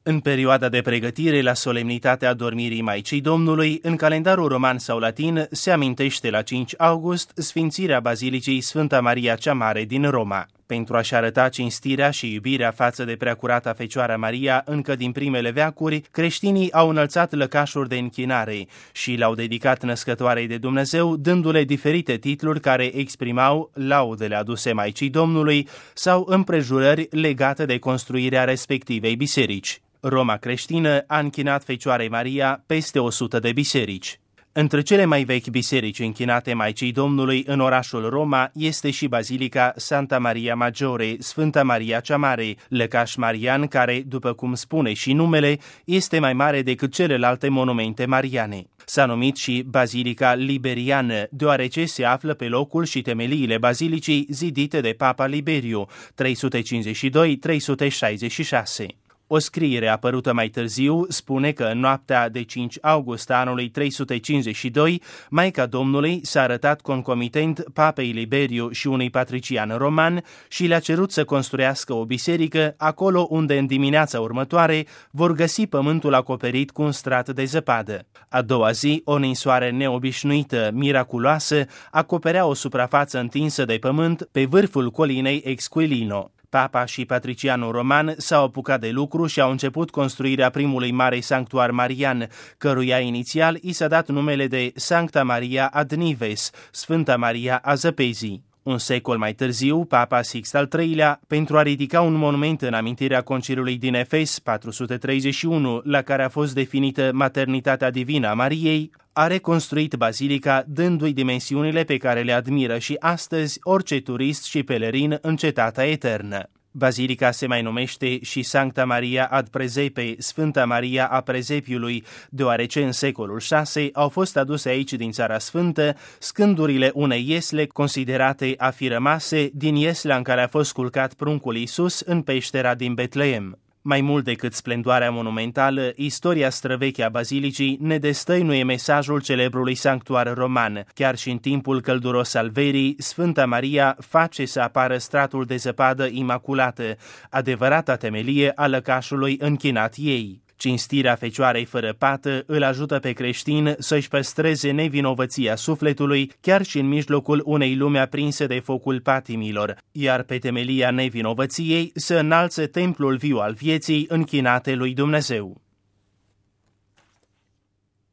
În perioada de pregătire la solemnitatea adormirii Maicii Domnului, în calendarul roman sau latin, se amintește la 5 august sfințirea Bazilicii Sfânta Maria cea Mare din Roma. Pentru a-și arăta cinstirea și iubirea față de Preacurata Fecioară Maria, încă din primele veacuri, creștinii au înălțat lăcașuri de închinare și l-au dedicat Născătoarei de Dumnezeu, dându-le diferite titluri care exprimau laudele aduse Maicii Domnului sau împrejurări legate de construirea respectivei biserici. Roma creștină a închinat Fecioarei Maria peste 100 de biserici. Între cele mai vechi biserici închinate Maicii Domnului în orașul Roma este și Bazilica Santa Maria Maggiore, Sfânta Maria cea Mare, lăcaș marian care, după cum spune și numele, este mai mare decât celelalte monumente mariane. S-a numit și Bazilica Liberiană, deoarece se află pe locul și temeliile bazilicii zidite de Papa Liberiu, 352-366. O scriere apărută mai târziu spune că în noaptea de 5 august anului 352, Maica Domnului s-a arătat concomitent Papei Liberiu și unui patrician roman și le-a cerut să construiască o biserică acolo unde în dimineața următoare vor găsi pământul acoperit cu un strat de zăpadă. A doua zi, o ninsoare neobișnuită, miraculoasă, acoperea o suprafață întinsă de pământ pe vârful colinei Exquilino. Papa și patricianul roman s-au apucat de lucru și au început construirea primului mare sanctuar marian, căruia inițial i s-a dat numele de Sancta Maria ad Nives, Sfânta Maria a Zăpezii. Un secol mai târziu, Papa Sixt al III-lea, pentru a ridica un monument în amintirea conciliului din Efes, 431, la care a fost definită maternitatea divină a Mariei, a reconstruit bazilica, dându-i dimensiunile pe care le admiră și astăzi orice turist și pelerin în cetatea eternă. Bazilica se mai numește și Sancta Maria ad Presepe, Sfânta Maria a Presepiului, deoarece în secolul VI au fost aduse aici din Țara Sfântă scândurile unei iesle considerate a fi rămase din ieslea în care a fost culcat pruncul Iisus în peștera din Betleem. Mai mult decât splendoarea monumentală, istoria străveche a bazilicii ne destăinuie mesajul celebrului sanctuar roman. Chiar și în timpul călduros al verii, Sfânta Maria face să apară stratul de zăpadă imaculată, adevărata temelie a lăcașului închinat ei. Cinstirea Fecioarei fără pată îl ajută pe creștin să-și păstreze nevinovăția sufletului chiar și în mijlocul unei lumi aprinse de focul patimilor, iar pe temelia nevinovăției să înalțe templul viu al vieții închinate lui Dumnezeu.